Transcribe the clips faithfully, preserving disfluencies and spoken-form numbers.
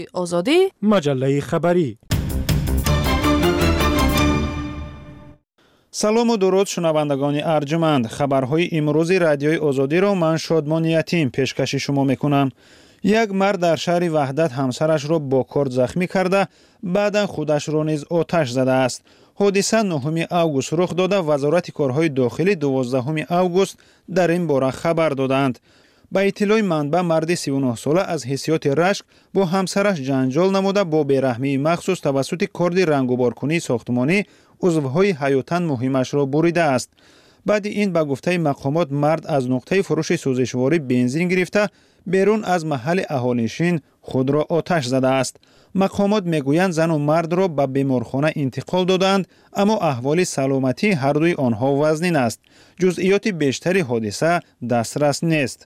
آزادی مجله خبری. سلام و درود شنوندگان ارجمند. خبرهای امروزی رادیوی آزادی را من شادمان یتیم پیشکش شما میکنم. یک مرد در شهر وحدت همسرش را با کارد زخمی کرده بعدا خودش را نیز آتش زده است. حادثه نهم اوگوست رخ داده. وزارت کارهای داخلی دوازدهم اوگوست در این باره خبر دادند. با اطلاع منبع مرد سی و نه ساله از حیثیت رشک با همسرش جنجال نموده با بیرحمی مخصوص توسط کارد رنگوبارکنی ساختمانی عضوهای حیاتاً مهمش را بریده است. بعد این به گفته مقامات مرد از نقطه فروش سوزشواری بنزین گرفته بیرون از محل اهالینشین خود را آتش زده است. مقامات میگویند زن و مرد را به بیمارخانه انتقال دادند اما احوال سلامتی هر دوی آنها وزنین است. جزئیات بیشتری حادثه دسترس نیست.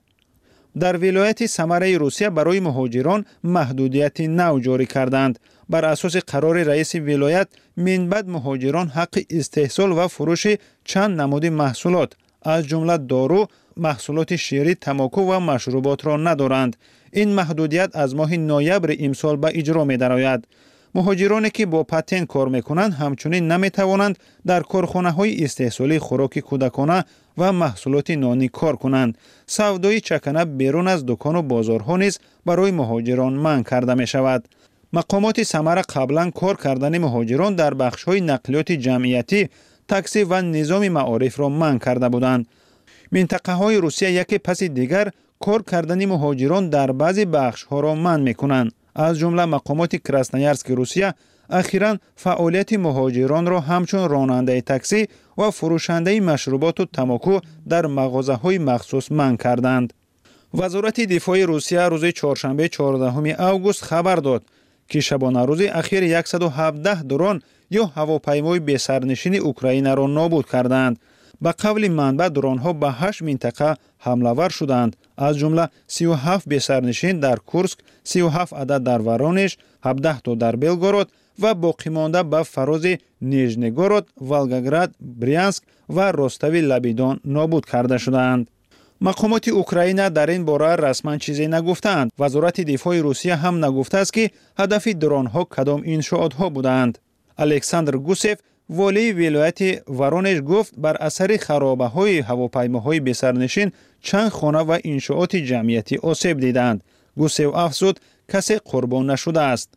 در ولایت سمره روسیه برای مهاجران محدودیت نو جاری کردند. بر اساس قرار رئیس ولایت من بعد مهاجران حق استحصال و فروش چند نمود محصولات از جمله دارو، محصولات شیری، تماکو و مشروبات را ندارند. این محدودیت از ماه نوامبر امسال به اجرا می درآید. مهاجرانی که با پاتنت کار میکنند همچنین نمی توانند در کارخانه های استحصالی خوراک کودکانه و محصولات نانی کار کنند. سودای چکنه بیرون از دکان و بازارها نیز برای مهاجران منع کرده می شود. مقامات سمره قبلا کار کردن مهاجران در بخش‌های نقلیات جمعیتی، تاکسی و نظام معارف را منع کرده بودند. منطقه‌های روسیه یکی پس دیگر کار کردن مهاجران در بعضی بخش‌ها را منع می‌کنند. از جمله مقامات کراسنویارسک روسیه اخیراً فعالیت مهاجران را همچون راننده تاکسی و فروشنده مشروبات و تماکو در مغازه‌های مخصوص منع کردند. وزارت دفاع روسیه روز چهارشنبه چهاردهم اوگوست خبر داد که شبانه روز اخیر صد و هفده درون یا هواپیمای بی‌سرنشین اوکراین را نابود کردند. به قول منبع درونها به هشت منطقه حمله‌ور شدند. از جمله سی و هفت بی‌سرنشین در کورسک، سی و هفت عدد در ورونیژ، هفده تا در بلگورود و باقی مانده به فراز نیژنیگورود، ولگاگراد، بریانسک و رستوی لبیدان نابود کرده شدند. مقامات اوکراین در این باره رسما چیزی نگفتند. وزارت دفاع روسیه هم نگفته است که هدف درونها کدام انشاءاتها بودند. الکساندر گوسف والی ولایت ورونیژ گفت بر اثر خرابه‌های هواپیماهای بی‌سرنشین چند خانه و انشاءات جمعیتی آسیب دیدند. گوسف افزود کسی قربان نشده است.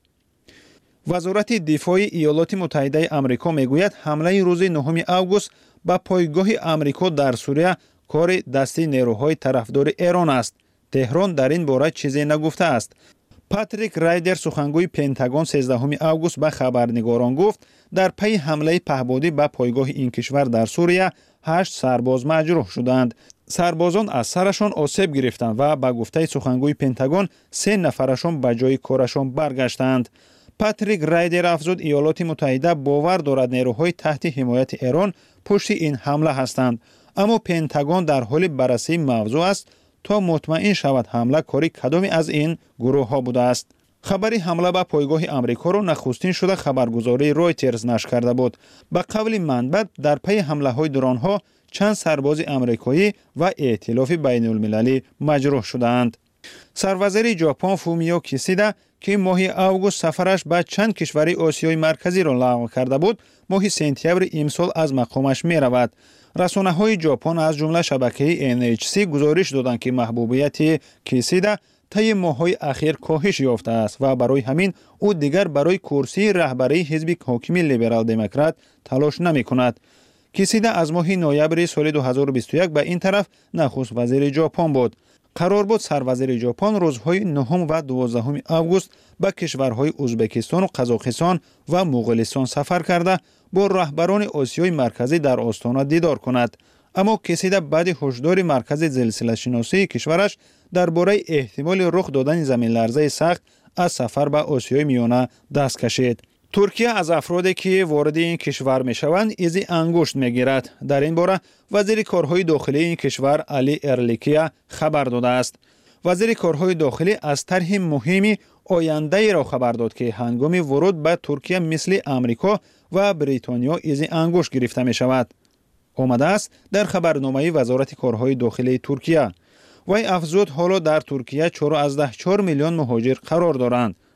وزارت دفاع ایالات متحده آمریکا میگوید حمله روز نهم اوگوست به پایگاه آمریکا در سوریه کار دستی نیروهای طرفدار ایران است. تهران در این باره چیزی نگفته است. پاتریک رایدر سخنگوی پنتاگون سیزدهم اوگوست به خبرنگاران گفت در پی حمله پهپادی به پایگاه این کشور در سوریه هشت سرباز مجروح شدند. سربازان از سرشان آسیب گرفتند و به گفته سخنگوی پنتاگون سه نفرشان به جای کارشان برگشتند. پاتریک رایدر افزود ایالات متحده باور دارد نیروهای تحت حمایت ایران پشت این حمله هستند، اما پنتاگون در حال بررسی موضوع است تا مطمئن شود حمله کاری کدامی از این گروه ها بوده است. خبری حمله به پایگاه آمریکا را نخستین شده خبرگزاری رویترز نشر کرده بود. به قول منبع در پی حمله های درون ها چند سرباز آمریکایی و ائتلاف بین المللی مجروح شدند. سروزیر ژاپن فومیو کیشیدا که ماه اوگوست سفرش به چند کشور آسیای مرکزی را لغو کرده بود، ماه سپتامبر امسال از مقامش می رود. رسانه‌های ژاپن از جمله شبکه ان اچ سی گزارش دادند که محبوبیت کیشیدا طی ماه‌های اخیر کاهش یافته است و برای همین او دیگر برای کرسی رهبری حزب حاکم لیبرال دموکرات تلاش نمی‌کند. کیشیدا از ماه نوامبر سال دو هزار و بیست و یک به این طرف نخست وزیر ژاپن بود. قرار بود سروزیر ژاپن روزهای نهم و دوازدهم اوگوست به کشورهای ازبکستان و قزاقستان و مغولستان سفر کرده با رهبران آسیای مرکزی در آستانه دیدار کند. اما کیشیدا بعد هشدار مرکز زلزله شناسی کشورش درباره احتمال رخ دادن زمین لرزه سخت از سفر به آسیای میانه دست کشید. ترکیه از افرادی که وارد این کشور می شوند ایزی انگشت می گیرد. در این باره وزیر کارهای داخلی این کشور علی ارلیکیا خبر داده است. وزیر کارهای داخلی از طرح مهمی آینده ای را خبر داد که هنگام ورود به ترکیه مثل امریکا و بریتانیا ایزی انگشت گرفته می شود. آمده است در خبرنامه وزارت کارهای داخلی ترکیه. وی افزود حالا در ترکیه چهار میلیون مهاجر قرار دارند.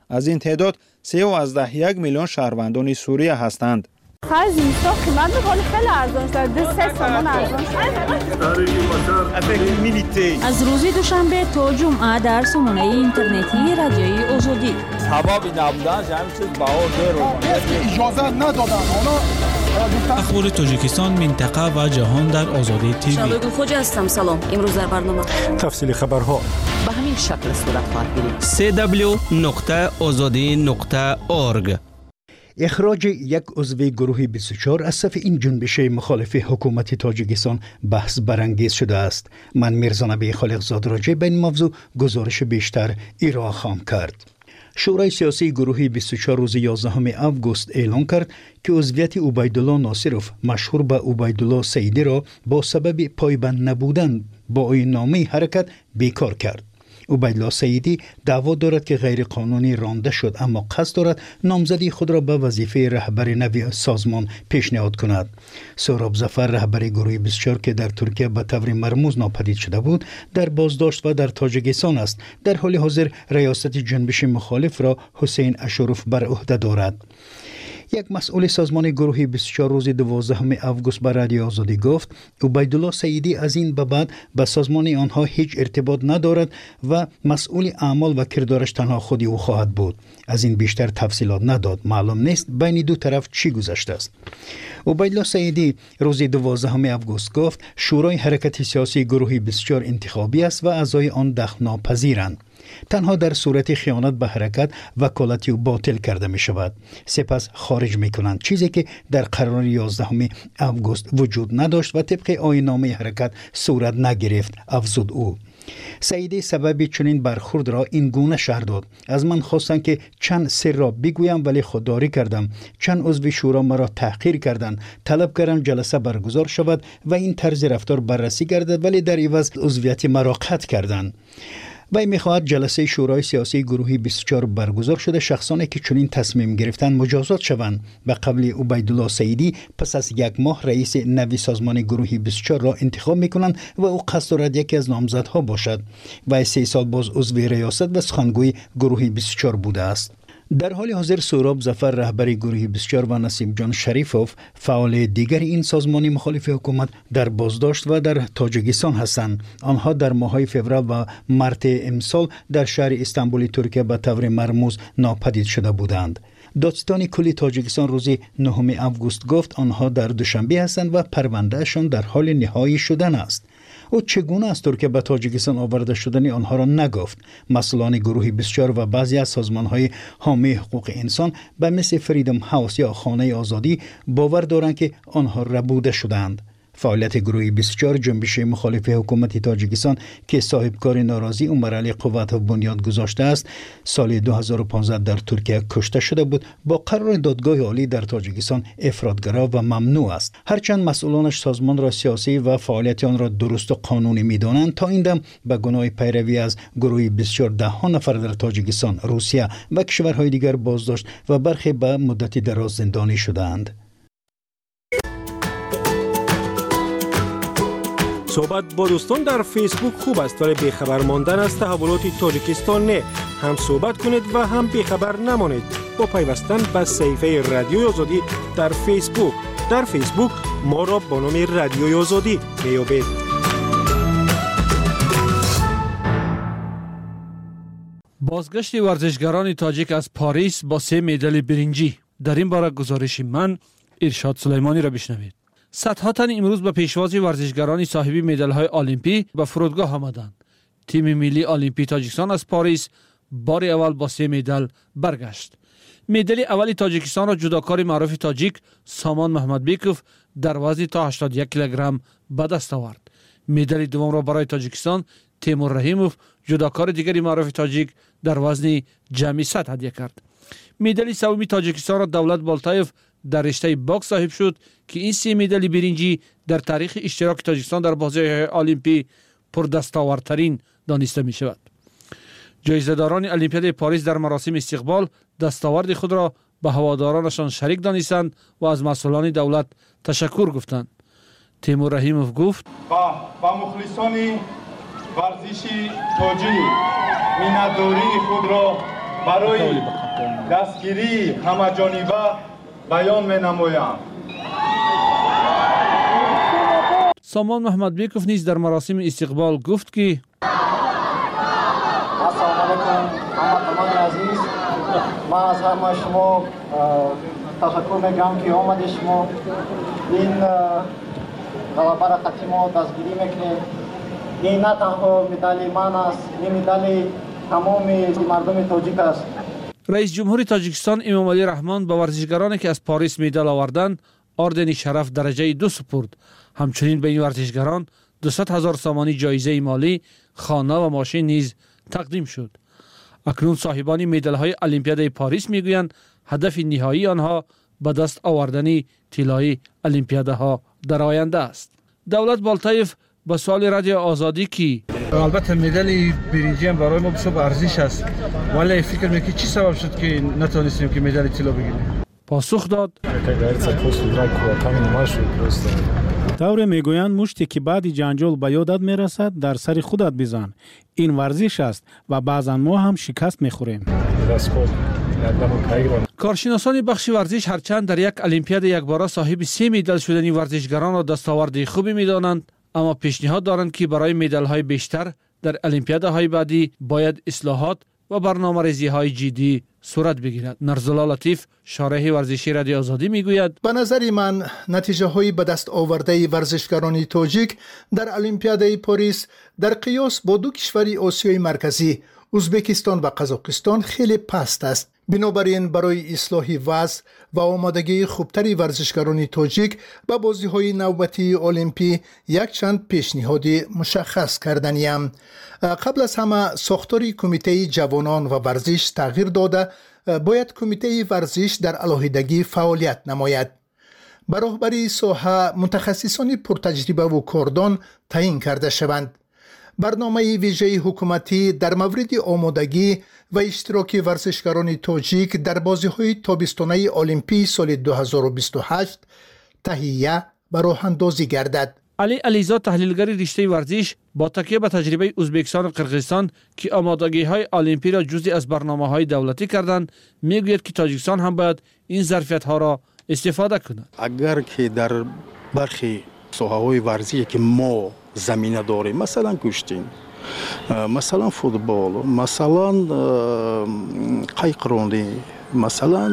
از این تعداد سه و یازده یک میلیون شهروندان سوریه هستند. خرج اینستا قیمت می‌کنه خیلی ارزان شده، سه تومان ارزان شده. از روز دوشنبه تا جمعه در سامانه اینترنتی رادیوی آزادی. سبب نبودن همین چیز بهار داره. اجازه ندادن اونا. اخبار تاجیکستان، منطقه و جهان در آزادی تیوی. شادو خوجا هستم. سلام. امروز در برنامه تفصیل خبرها به همین شکل صورت خواهد گرفت. سی دبلیو نقطه آزادی نقطه اورگ. اخراج یک عضو گروه بیست و چهار از صف این جنبش مخالف حکومت تاجیکستان بحث برانگیز شده است. من میرزا نبی خالقزاد راجع به این موضوع گزارش بیشتر ارائه خواهم کرد. شورای سیاسی گروه بیست و چهار روز یازدهم آگوست اعلام کرد که عضویت عبیدالله ناصروف مشهور به عبیدالله سیدی را با سبب پایبند نبودن با آیین‌نامه حرکت بیکار کرد. عبیدالله سیدی دعوا دارد که غیر قانونی رانده شد، اما قصد دارد نامزدی خود را به وظیفه رهبر نوی سازمان پیشنهاد کند. سهراب ظفر رهبر گروه بیست و چهار که در ترکیه به طور مرموز ناپدید شده بود در بازداشت و در تاجیکستان است. در حال حاضر ریاست جنبش مخالف را حسین اشروف بر عهده دارد. یک مسئول سازمان گروه بیست و چهار روز دوازدهم آگوست به رادیو آزادی گفت عبیدالله سیدی از این به بعد به سازمان آنها هیچ ارتباط ندارد و مسئول اعمال و کردارش تنها خودی او خواهد بود. از این بیشتر تفصیلات نداد. معلوم نیست بین دو طرف چی گذشته است. عبیدالله سیدی روز دوازدهم آگوست گفت شورای حرکت سیاسی گروه بیست و چهار انتخابی است و اعضای آن دخل ناپذیرند. تنها در صورت خیانت به حرکت وکالتی او باطل کرده می شود. سپس خارج می کنند، چیزی که در قرار یازدهم آگوست وجود نداشت و طبق آیین‌نامه حرکت صورت نگرفت، افزود او. سیدی سبب چنین برخورد را این گونه شرح داد: از من خواستند که چند سر را بگویم ولی خودداری کردم. چند عضو شورا مرا تحقیر کردند. طلب کردم جلسه برگزار شود و این طرز رفتار بررسی گردد، ولی در عوض عضویت مرا قطع کردند. وی می‌خواهد جلسه شورای سیاسی گروه بیست و چهار برگزار شده شخصانی که چنین تصمیم گرفتن مجازات شوند. به قبل عبیدالله سیدی پس از یک ماه رئیس نوی سازمان گروه بیست و چهار را انتخاب می‌کنند و او قصد دارد یکی از نامزدها باشد. وی سه سال باز عضو ریاست و سخنگوی گروه بیست و چهار بوده است. در حال حاضر سهراب ظفر رهبر گروه بیست و چهار و نسیم جان شریفوف فعال دیگر این سازمان مخالف حکومت در بازداشت و در تاجیکستان هستند. آنها در ماه‌های فوریه و مارت امسال در شهر استانبول ترکیه به طور مرموز ناپدید شده بودند. دادستان کلی تاجیکستان روز نهم آگوست گفت آنها در دوشنبه هستند و پروندهشان در حال نهایی شدن است. او چگونه از ترکیه به تاجیکستان آورده شدن آنها را نگفت. مسئولان گروه بیست و چهار و بعضی از سازمان‌های حامی حقوق انسان به مثل فریدم هاوس یا خانه آزادی باور دارند که آنها ربوده شدند. فعالیت گروه بیست و چهار جنبش مخالف حکومت تاجیکستان که صاحبکار ناراضی عمر علی قوت بنیاد گذاشته است، سال دو هزار و پانزده در ترکیه کشته شده بود. با قرار دادگاه عالی در تاجیکستان افراطگرا و ممنوع است. هرچند مسئولانش سازمان را سیاسی و فعالیت آن را درست و قانونی می‌دانند، تا این دم به گناه پیروی از گروه بیست و چهار ده ها نفر در تاجیکستان، روسیه و کشورهای دیگر بازداشت و برخی به مدتی دراز زندانی شدند. صحبت با دوستان در فیسبوک خوب است، ولی بیخبر ماندن از تحولات تاجیکستان نه. هم صحبت کنید و هم بیخبر نمانید با پیوستن به صفحه رادیوی آزادی در فیسبوک. در فیسبوک ما را با نام رادیوی آزادی میابید. بازگشت ورزشگران تاجیک از پاریس با سه مدال برنجی. در این باره گزارش من ارشاد سلیمانی را بشنوید. صدها تن امروز به پیشواز ورزشگران صاحب مدال‌های المپی به فرودگاه آمدند. تیم ملی المپی تاجیکستان از پاریس بار اول با سه مدال برگشت. مدال اول تاجیکستان را جودوکار معروف تاجیک سامان محمد بیکوف در وزن تا هشتاد و یک کیلوگرم به دست آورد. مدال دوم را برای تاجیکستان تیمور رحیموف جودوکار دیگری معروف تاجیک در وزن جمعی صد هدیه کرد. مدال سوم تاجیکستان را دولت بالتایف در رشته باکس صاحب شد که این سه مدال برنجی در تاریخ اشتراک تاجیکستان در بازی‌های المپی پردستاوردترین دانسته می شود. جایزه‌داران المپیاد پاریس در مراسم استقبال دستاورد خود را به هوادارانشان شریک دانستند و از مسئولان دولت تشکر گفتند. تیمور رحیموف گفت: با با مخلصان ورزشی تاجیک مینداری خود را برای دستگیری همه‌جانبه بیان می‌نمایم. سامان محمد بیکوف نیز در مراسم استقبال گفت که السلام علیکم هموطنان عزیز، من از همه شما تشکر میگم که آمدید شما این غلبه را خطی ما دستگیری میکنید. این نه تنها مدال من است، این مدال تمام مردم تاجیک است. رئیس جمهور تاجیکستان امام علی رحمان به ورزشکارانی که از پاریس مدال آوردند اردن شرف درجه دو سپرد. همچنین به این ورزشکاران دویست هزار سامانی جایزه مالی، خانه و ماشین نیز تقدیم شد. اکنون صاحبان مدال های المپیاد پاریس میگویند هدف نهایی آنها به دست آوردن طلای المپیادها در آینده است. دولت بالتایف به سوال رادیو آزادی کی البته مدال برنجی هم برای ما بسیار ارزش است، ولی فکر میکنی چی سبب شد که نتونستیم که مدال طلا بگیریم؟ پاسخ داد طور میگویند مشتی که بعد جنجال به یادت میرسد در سر خودت بزن. این ورزش است و بعضا ما هم شکست میخوریم. کارشناسان بخش ورزش هرچند در یک المپیاد یکباره صاحب سه مدال شدن ورزشکاران را دستاورد خوبی میدانند، اما پیشنهاد دارند که برای مدال های بیشتر در المپیادهای بعدی باید اصلاحات و برنامه‌ریزی های جدی صورت بگیرد. نرزلا لطیف شارح ورزشی رادیو آزادی میگوید به نظر من نتیجه های به دست آورده ورزشکاران تاجیک در المپیاد پاریس در قیاس با دو کشور آسیای مرکزی ازبکستان و قزاقستان خیلی پست است. بنابراین برای اصلاح وضع و آمادگی خوبتری ورزشکاران تاجیک به بازی‌های نوبتی المپی یک چند پیشنهاد مشخص کردنیم. قبل از همه ساختار کمیته جوانان و ورزش تغییر داده، باید کمیته ورزش در علاهیدگی فعالیت نماید. به راهبری ساحه متخصصان پرتجربه و کاردان تعیین کرده شوند. برنامه ویژه حکومتی در مورد آمادگی و اشتراک ورزشکاران تاجیک در بازی‌های تابستانه المپی سال دو هزار و بیست و هشت تهیه و راه اندازی گردد. علی علیزاد تحلیلگر رشته ورزش با تکیه به تجربه ازبکستان و قرقیزستان که آمادگی‌های المپی را جزئی از برنامه‌های دولتی کردند، میگوید که تاجیکستان هم باید این ظرفیت‌ها را استفاده کند. اگر که در برخی ساحه‌های ورزشی که ما زمینه داریم، مثلا کشتی، مثلا فوتبال، مثلا قایقرانی، مثلا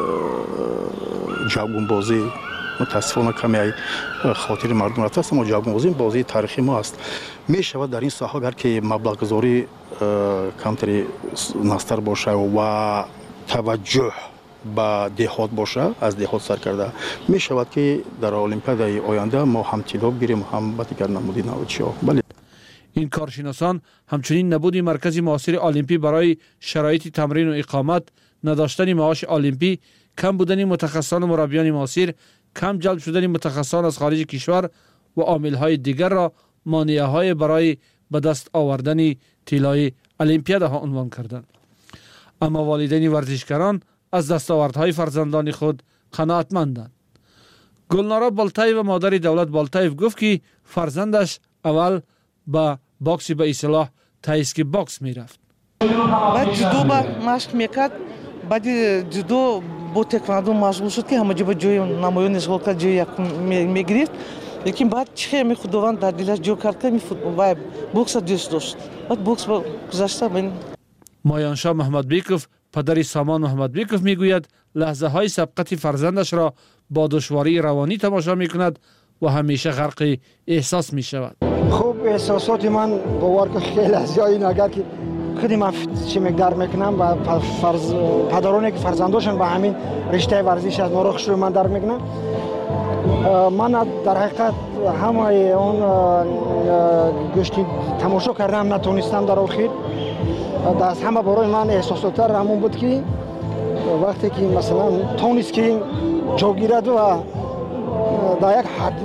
جاگونبازی، متاسفانه کمی خاطر مردم رفته است، اما جاگونبازی بازی تاریخی ما است. می شود در این ساحه اگر که مبلغ گذاری کمتری نستر باشه و توجه با دهات باشه، از دهات سر کرده، می شود که در المپیاد آینده ما هم طلا بگیریم، هم دیگر نمودی نوچه‌ها. بله. این کارشناسان همچنین نبود مرکز معاصر المپی برای شرایط تمرین و اقامت، نداشتن معاش المپی، کم بودن متخصصان و مربیان معاصر، کم جلب شدن متخصصان از خارج کشور و عامل‌های دیگر را مانع‌های برای به دست آوردن طلای المپیادها عنوان کردند. اما والدین ورزشکاران از دستاوردهای فرزندان خود قناعتمندند. گلنارا بالتایف و مادر دولت بالتایف گفت که فرزندش اول با باکسی به اصطلاح تایسکی باکس میرفت. بعد جدو با مشق میکرد، بعد جدو با تکواندو مشغول شد که همه جا جای نمایان اشغال کرد، جای یک میگرفت. لیکن بعد چه می خداوند در دلش جو کرد که می فوتبال و بوکس دوست داشت. بعد بوکس با گذشته بین. مایانشاه محمد بیکوف پدر سامان محمد بیکوف میگوید لحظه های سبقت فرزندش را با دشواری روانی تماشا میکند و همیشه غرق احساس میشود. خوب احساسات من باور که خیلی از جایی نگر که خودی من چی مقدار میکنم و فرز پدرانی که فرزنداشون به همین رشته ورزش از نوراخ شروع من در میکنم. من در حقیقت همه اون گشتی تماشا کردم نتونستم در آخر. دست همه برای من احساسات همون بود که وقتی که مثلا تونست که جا گیرد و در یک حد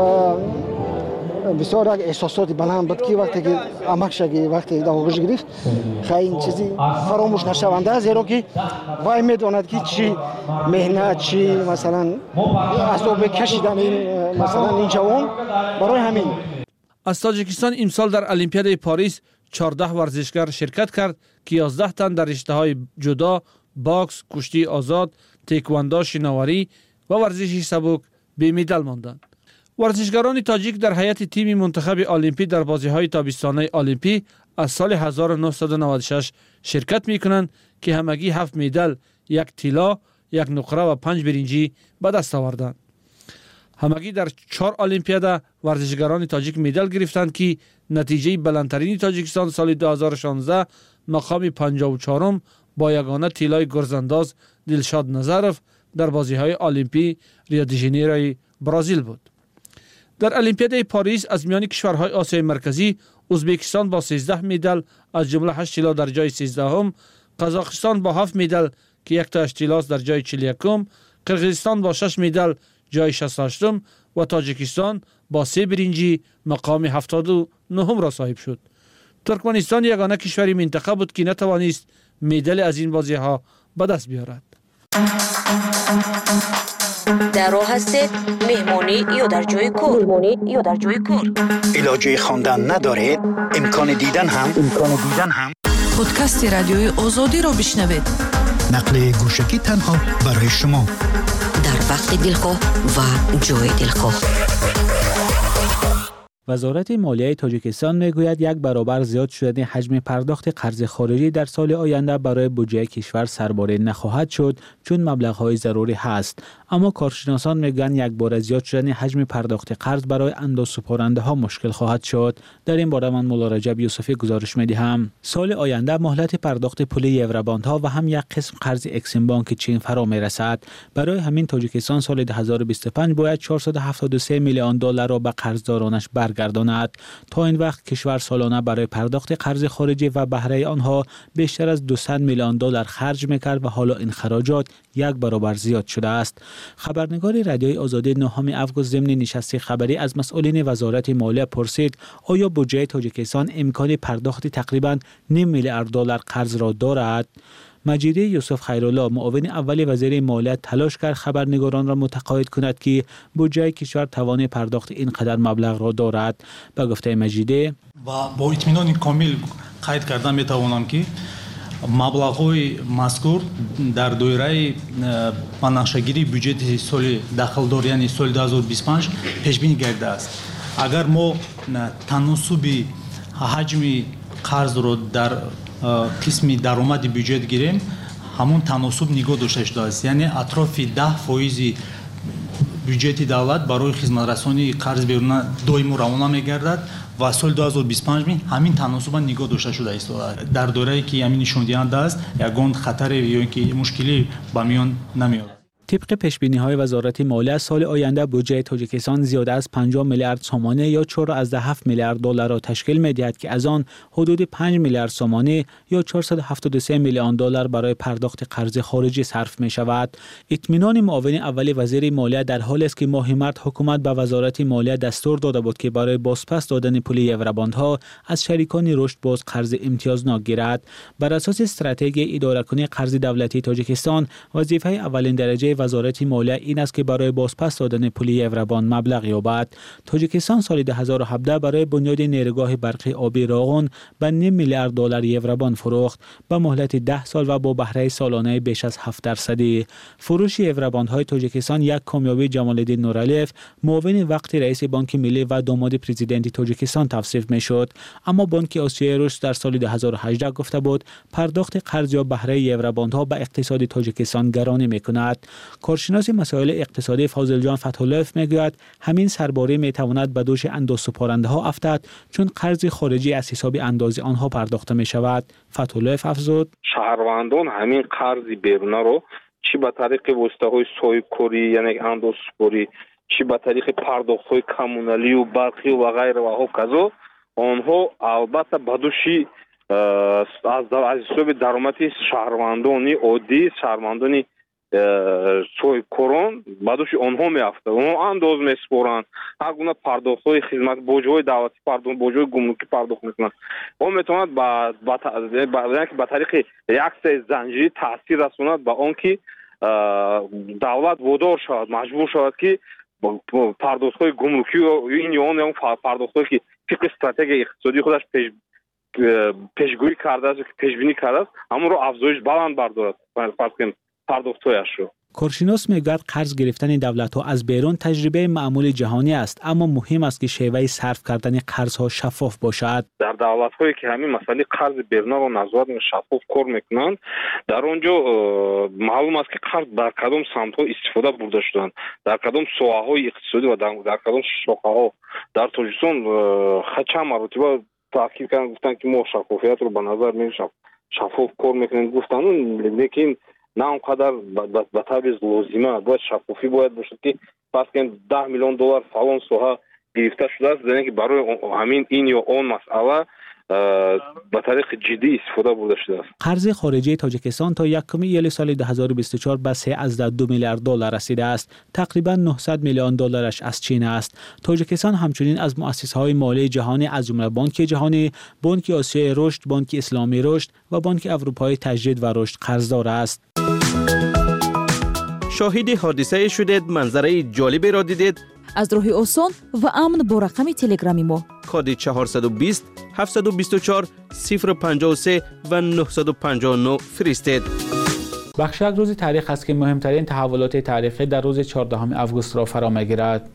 بسیار احساساتی بلند بود که وقتی که عمق شگی وقتی داغش گرفت خیلی این چیزی فراموش نشونده، زیرا که وای میداند که چی مهنت چی مثلا عذاب کشیدن این مثلا این جوان برای همین. از تاجیکستان امسال در المپیاد پاریس چهارده ورزشگر شرکت کرد که یازده تن در رشته‌های جودو، باکس، کشتی آزاد، تکواندو، شناوری و ورزش سبک به مدال ماندند. ورزشگران تاجیک در هیئت تیم منتخب المپی در بازی‌های تابستانه المپی از سال هزار و نهصد و نود و شش شرکت می‌کنند که همگی هفت مدال، یک طلا، یک نقره و پنج برنجی به دست آوردند. همگی در چهار المپیاد ورزشگران تاجیک مدال گرفتند که نتیجه بلندترین تاجیکستان سال دو هزار و شانزده مقام پنجاه و چهارم با یگانه طلای گرزانداز دلشاد نظرف در بازی‌های المپی ریو دی ژانیروی برزیل بود. در المپیاد پاریس از میان کشورهای آسیای مرکزی ازبکستان با سیزده مدال از جمله هشت طلا در جای سیزدهم، قزاقستان با هفت مدال که یک تاش طلاست در جای چهل و یکم، قرقیزستان با شش مدال جای شصت و هشتم و تاجیکستان با سه برنجی مقام هفتاد و نهم را صاحب شد. ترکمنستان یگانه کشوری منطقه بود که نتوانست مدال از این بازی‌ها به دست بیارد. در راه هستید مهمانی یا در جای کار مهمانی یا در جای کار علاجه خواندن ندارید امکان دیدن هم امکان دیدن هم پادکست رادیوی آزادی را بشنوید. نقل گوشکی تنها برای شما در وقت دلخواه و جای دلخواه. وزارت مالیه تاجیکستان میگوید یک برابر زیاد شدن حجم پرداخت قرض خارجی در سال آینده برای بودجه کشور سرباره نخواهد شد چون مبلغ‌های ضروری هست، اما کارشناسان میگن یک بار زیاد شدن حجم پرداخت قرض برای اندازه‌سپارنده‌ها مشکل خواهد شد. در این باره من مولا رجب یوسفی گزارش می‌دهم. سال آینده مهلت پرداخت پول یوروباندها و هم یک قسم قرض اکسیم بانک چین فرا میرسد. برای همین تاجیکستان سال دو هزار و بیست و پنج باید چهارصد و هفتاد و سه میلیون دلار را به قرضدارانش برگرداند. تا این وقت کشور سالانه برای پرداخت قرض خارجی و بهره آنها بیشتر از دویست میلیون دلار خرج می‌کرد و حالا این خراجات یک برابر زیاد شده است. خبرنگار رادیوی آزادی نهم اوگوست ضمن نشست خبری از مسئولین وزارت مالیه پرسید آیا بودجه تاجیکستان امکان پرداخت تقریباً نیم میلیارد دلار قرض را دارد؟ مجیده یوسف خیرالله معاون اول وزیر مالیه تلاش کرد خبرنگاران را متقاعد کند که بودجه کشور توان پرداخت اینقدر مبلغ را دارد. به گفته مجیده و با اطمینان کامل قید کردن میتوانم که مبلغ‌های مذکور در دایره بنقشه‌گیری بودجه سال داخلدار یعنی سال دو هزار و بیست و پنج پیش بینی گردیده است. اگر ما تناسب حجم قرض را در قسم درآمد بودجه گیریم همون تناسب نگاه داشته شده است، یعنی اطراف ده فایز بودجه دولت برای خدمترسانی قرض بیرون دائم روانه می‌گردد و سال دو هزار و بیست و پنج همین تناسب نگاه داشته شده است. در دوره‌ای که همین نشان دهنده است یگان خطر یا اینکه مشکلی به میان نمیاد. طبق پیش‌بینی‌های وزارت مالیه سال آینده بودجه تاجیکستان زیاده از پنجاه میلیارد سومانه یا چهار و هفت میلیارد دلار را تشکیل می‌دهد که از آن حدود پنج میلیارد سومانه یا چهارصد و هفتاد و سه میلیون دلار برای پرداخت قرض خارجی صرف می‌شود. اطمینان معاون اول وزیر مالیه در حالی است که ماه مارس حکومت به وزارت مالیه دستور داده بود که برای بازپس دادن پول یوروباندها از شریکان رشد باز قرض امتیازناک گیرد. بر اساس استراتژی اداره‌کنی قرض دولتی تاجیکستان وظیفه اولین درجه وزارت مالیه این است که برای بازپس دادن پول یوروباند مبلغ یابد. تاجیکستان سال دو هزار و هفده برای بنیاد نیروگاه برقی آبی راغون به نیم میلیارد دلار یوروباند فروخت با مهلت ده سال و با بهره سالانه بیش از هفت درصدی. فروش یوروباندهای تاجیکستان یک کامیابی جمال الدین نورالیف معاون وقت رئیس بانک ملی و داماد پرزیدنت تاجیکستان توصیف میشد، اما بانک آسیای رشد در سال دو هزار و هجده گفته بود پرداخت قرض یا بهره یوروباندها به اقتصاد تاجیکستان گرانی میکند. کارشناس مسائل اقتصادی فاضل جان فتح‌الله میگوید همین سرباری میتواند به دوش اندازه‌سپارنده‌ها افتد چون قرض خارجی از حساب اندازه آنها پرداخته می شود. فتح‌الله افزود شهروندان همین قرض بیرونه رو چی به طریق واسطه‌های سایه‌کاری یعنی اندازه‌سپاری چی به طریق پرداخت‌های کمونالی و برقی و غیره و هوکازو آنها البته به دوش از از حساب درآمد شهروندانی عادی شهروندانی سوی کرون بعدش آنها میافته اونها انداز میسپارن هر گونه پرداخت‌های خدمت بوج‌های دولتی پرداخت بوج‌های گمرکی پرداخت میکنن اون میتواند با با با طریق یک سری زنجیری تاثیر رساند به آن که دولت وادار شود مجبور شود که پرداخت‌های گمرکی و این یا اون پرداخت‌هایی که طبق استراتژی اقتصادی خودش پیش пешгӯӣ кардааст ки пешбинӣ кардааст ҳамонро афзоиш баланд бардорад фарз кунем пардохтҳояшро. کارشناس میگوید قرض گرفتن دولت‌ها از بیرون تجربه معمول جهانی است، اما مهم است که شیوه صرف کردن قرض‌ها شفاف باشد. در دولت‌هایی که همین مسئله قرض بیرون رو نظارت و شفاف کار میکنند، در اونجا معلوم است که قرض در کدام سمت‌ها استفاده برده شدند، در کدام ساحه‌های اقتصادی و در کدام شاخه‌ها. در تاجیکستان چند مرتبه تاکید کردن گفتن که ما شفافیت رو به نظر می‌گیریم، شفاف کار میکنیم گفتن، لیکن نه اونقدر به طبع لازمه. باید شفافی باید باشد که پس که ده میلیون دلار فلان ساحه گرفته شده است، یعنی که برای همین این یا اون مسئله به طریق جدی استفاده برده شده است. قرض خارجی تاجیکستان تا یکم ایل سال دو هزار و بیست و چهار به سه ممیز دو میلیارد دلار رسیده است. تقریبا نهصد میلیون دلارش از چین است. تاجیکستان همچنین از مؤسسه‌های مالی جهانی از جمله بانک جهانی، بانک آسیای رشد، بانک اسلامی رشد و بانک اروپایی تجدید و رشد قرضدار است. شاهد حادثه شدید، منظره جالبی را دیدید؟ از راه آسان و امن با رقم تلگرامی ما کد چهارصد و بیست هفتصد و بیست و چهار صفر پنجاه و سه و نهصد و پنجاه و نه فرستید. بخش از روز تاریخ است که مهمترین تحولات تاریخی در روز چهاردهم آگوست را فرا می‌گیرد.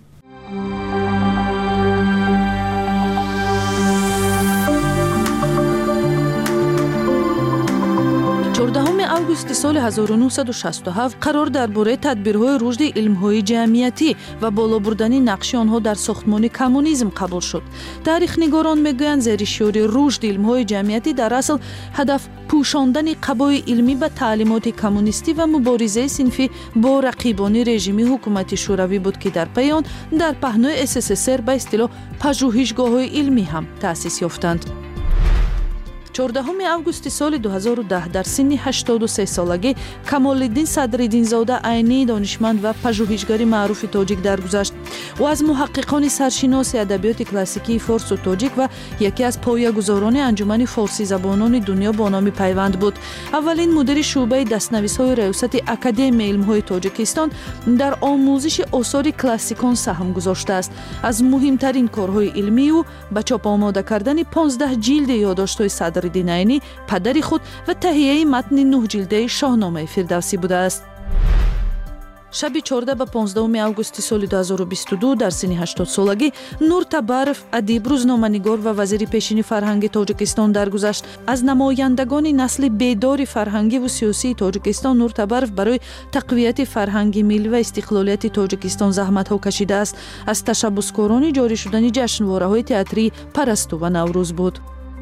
چهاردهم آگوست سال هزار و نهصد و شصت و هفت قرار درباره تدبیرهای رشد علم‌های جمعیتی و بالا بردن نقش آنها در ساختمان کمونیسم قبول شد. تاریخ‌نگاران میگویند زیر شعار رشد علم‌های جمعیتی در اصل هدف پوشاندن قبای علمی به تعلیمات کمونیستی و مبارزه صنفی با رقیبان رژیم حکومت شوروی بود که در پی آن در پهنای اس اس اس ار به اصطلاح پژوهشگاه‌های علمی هم تأسیس یافتند. چهاردهم آگوست سال دو هزار و ده در سن هشتاد و سه سالگی کمال‌الدین صدرالدین‌زاده عینی دانشمند و پژوهشگر معروف تاجیک درگذشت. او از محققان سرشناس ادبیات کلاسیکی فارس و تاجیک و یکی از پایه‌گذاران انجمن فارسی زبانان دنیا با نام پیوند بود. اولین مدیر شعبه دست‌نویس‌های ریاست اکادمی علم‌های تاجیکستان در آموزش آثار کلاسیکان سهم گذاشته است. از مهمترین کارهای علمی او به چاپ آماده کردن پانزده جلد یادداشت‌های صدر دینایی پدر خود و تهیه متن نه جلده شاهنامه فردوسی بوده است. شب چهارده به پانزدهم آگوست سال دو هزار و بیست و دو در سن هشتاد سالگی نور تبارف ادیب، روزنامه‌نگار و وزیر پیشین فرهنگ تاجیکستان درگذشت. از نمایندگان نسل بیدار فرهنگی و سیاسی تاجیکستان نور تبارف برای تقویت فرهنگ ملی و استقلالیت تاجیکستان زحمت‌ها کشیده است. از تشبثکاران جاری شدن جشنواره‌های تئاتری پرستو و نوروز بود.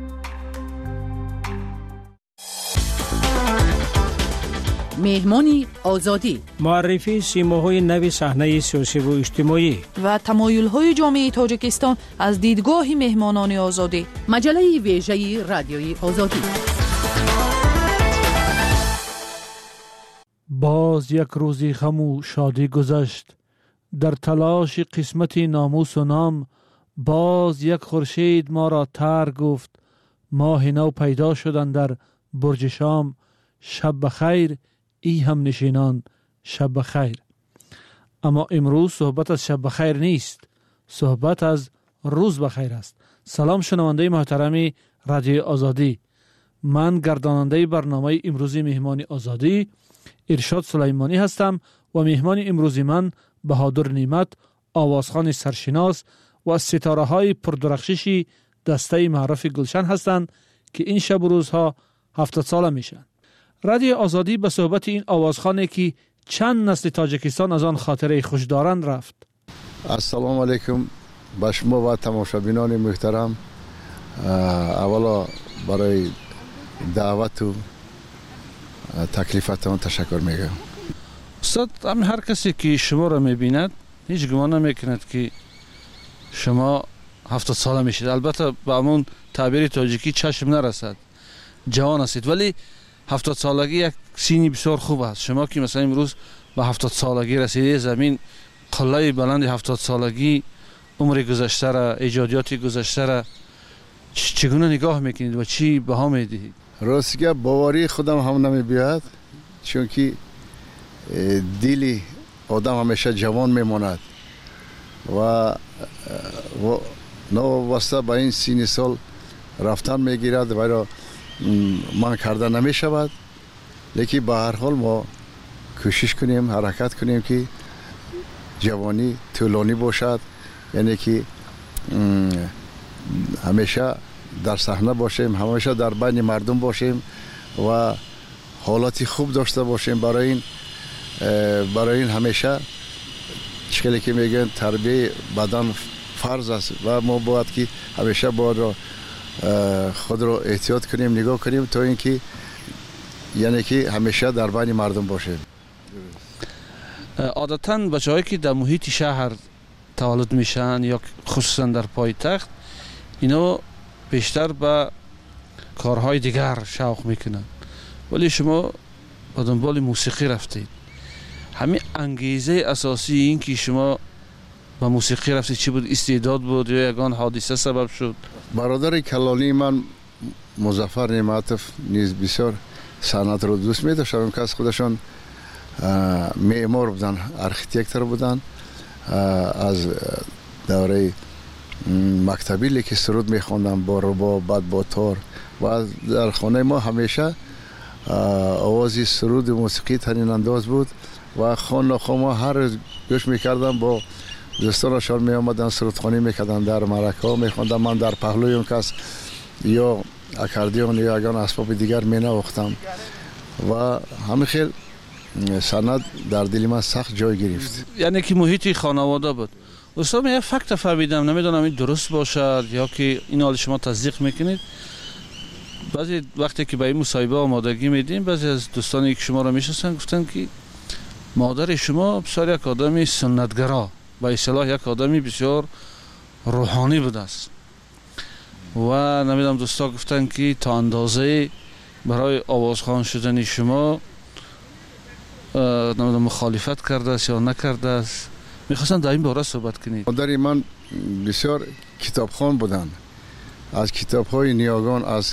مهمانی آزادی، معرفی سیماهای نو صحنه سیاسی و اجتماعی و تمایل‌های جامعه تاجیکستان از دیدگاه مهمانان آزادی. مجله ویژه رادیوی آزادی. باز یک روزی غم و شادی گذشت، در تلاش قسمت ناموس و نام. باز یک خورشید ما را تر گفت، ماه نو پیدا شدند در برج شام. شب بخیر ای هم نشینان، شب بخیر. اما امروز صحبت از شب بخیر نیست، صحبت از روز بخیر است. سلام شنونده محترم رادیو آزادی، من گرداننده برنامه امروزی مهمان آزادی ارشاد سلیمانی هستم و مهمان امروزی من بهادر نعمت، آوازخوان سرشناس و ستاره های پردرخششی دسته معرف گلشن هستند که این شب و روزها هفتاد ساله میشن. رادیو آزادی به صحبت این آوازخوانی که چند نسل تاجیکستان از آن خاطره خوش دارند رفت. السلام علیکم به شما و تماشابینان محترم. اولا برای دعوت و تکلیفتان تشکر میگم. استاد، هم هر کسی که شما را میبیند هیچ گمان نمیکند که شما هفتاد ساله میشید. البته به همون تعبیر تاجیکی چشم نرسد، جوان هستید، ولی هفتاد سالگی یک سینی بسیار خوب است. شما که مثلا امروز به هفتاد سالگی رسیده، زمین قله بلند هفتاد سالگی، عمر گذشته را، ایجادیات گذشته را چگونه نگاه میکنید و چی بها میدهید؟ راستگه باوری خودم هم نمیبیاد، چون که دلی آدم همیشه جوان میماند و نوابسته به این سینی سال رفتن میگیرد و را من کرده نمی شود. لیکن به هر حال ما کوشش کنیم، حرکت کنیم که جوانی طولانی باشد، یعنی که همیشه در صحنه باشیم، همیشه در بین مردم باشیم و حالتی خوب داشته باشیم. برای این برای این همیشه چیزی که میگن تربیت بدن فرض است و ما باید که همیشه باید خود رو احتیاط کنیم، نگاه کنیم تا اینکه یعنی که همیشه در بین مردم باشیم. عادتاً بچه‌هایی که در محیط شهر تولد میشن یا خصوصا در پایتخت، اینا بیشتر به کارهای دیگر شوق میکنن، ولی شما به دنبال موسیقی رفتید. همین انگیزه اساسی این که شما به موسیقی رفتید چی بود؟ استعداد بود یا یگان حادثه سبب شد؟ برادر کلانی من مظفر نعمتов نیز بسیار صنعت رو دوست می داشتن. اون کس خودشان معمار بودن، آرکیتکتور بودن. از دوره مکتبی که سرود می خوندن با رباب، بعد با تار، و در خانه ما همیشه آوازی سرود موسیقی ترین انداز بود و خان نخواه ما هر روز گوش می کردم. با دوستانشان می آمدن سرودخوانی می کردن، در مرکه ها می خوندم. من در پهلوی اون کس یا اکاردیون یا اگان اسباب دیگر می نواختم و همین خیلی سند در دل من سخت جای گرفت. یعنی که محیط خانواده بود. استاد من یک فکت فهمیدم، نمیدونم این درست باشد یا که این حال شما تصدیق میکنید. بعضی وقتی که به این مصاحبه آمادگی میدیم، بعضی از دوستانی که شما رو میشناسن گفتن که مادر شما بسیار یک آدمی سنتگرا، به اصطلاح یک آدمی بسیار روحانی بود است و نمیدونم دوستا گفتن که تا اندازه برای آوازخوان شدن شما نمیدونم مخالفت کرده است یا نکرده است. میخواستم در این باره صحبت کنید. مادر من بسیار کتابخوان بودن. از کتاب‌های نیاگان، از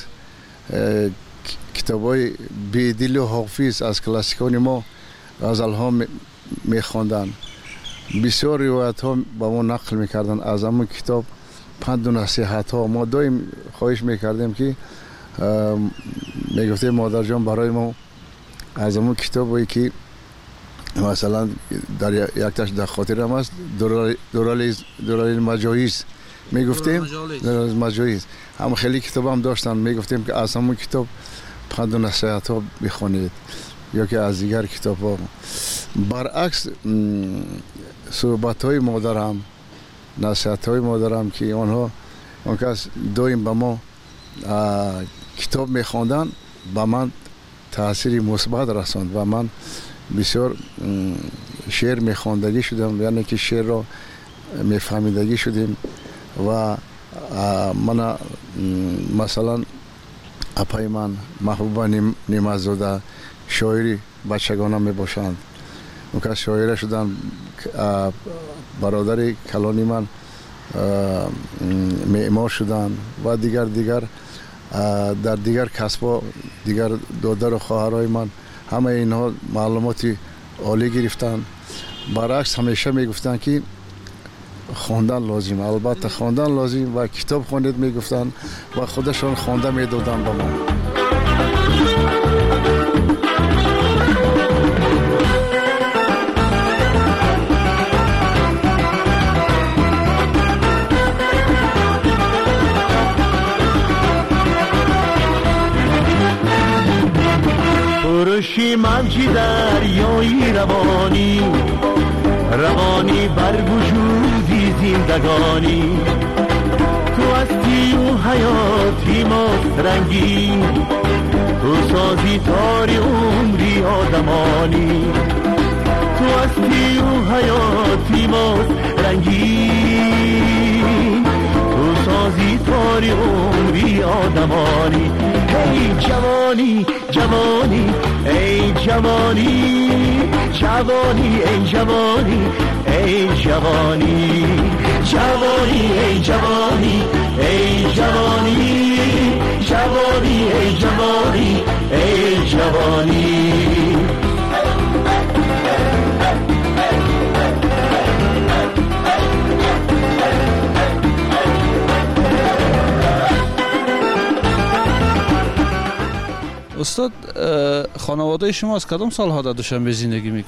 کتاب‌های بیدل و حافظ، از کلاسیکان ما غزل‌ها می‌خواندن. بسیار روایت‌ها با ما نقل می‌کردن از همون کتاب، پند و نصیحت‌ها. ما دائم خواهش می‌کردیم که میگفتیم مادر جان برای ما از همون کتابی که مثلا در یک تاش در خاطرم است، دورال مجاهیز میگفتیم، دورال مجاهیز هم خیلی کتاب هم داشتن. میگفتیم که از همون کتاب پند و نصیحت ها بخونید یا که از دیگر کتاب ها. برعکس صحبت های مادرم، نصیحت های مادرم که آنها اون کس دائم به ما کتاب میخواندن، به من تاثیر مثبت رساند و من بسیار شعر میخواندگی شدم، یعنی که شعر را میفهمیدگی شدیم. و من مثلا اپای من محبوبه نیمزاده شاعری بچگانم میباشند. اون که شاعره شدن. برادر کلانی من معمار شدن و دیگر دیگر در دیگر کسبا، دیگر دادر و خواهرای من همه اینها معلوماتی عالی گرفتن. برعکس همیشه میگفتن که خواندن لازم، البته خواندن لازم و کتاب خوانید میگفتن و خودشان خوانده میدادن به ما. پرشی منچی دریایی روانی، روانی بر وجودی زندگانی. تو هستی و حیاتی ماست رنگین، تو سازی تاری عمری آدمانی. تو هستی و حیاتی ماست رنگین، تو سازی تاری عمری آدمانی. ای جوانی جوانی ای جوانی، جوانی ای جوانی ای جوانی، جوانی ای جوانی ای جوانی، جوانی ای جوانی ای جوانی. استاد خانواده شما از کدام سالها در دوشنبه زندگی میکنند؟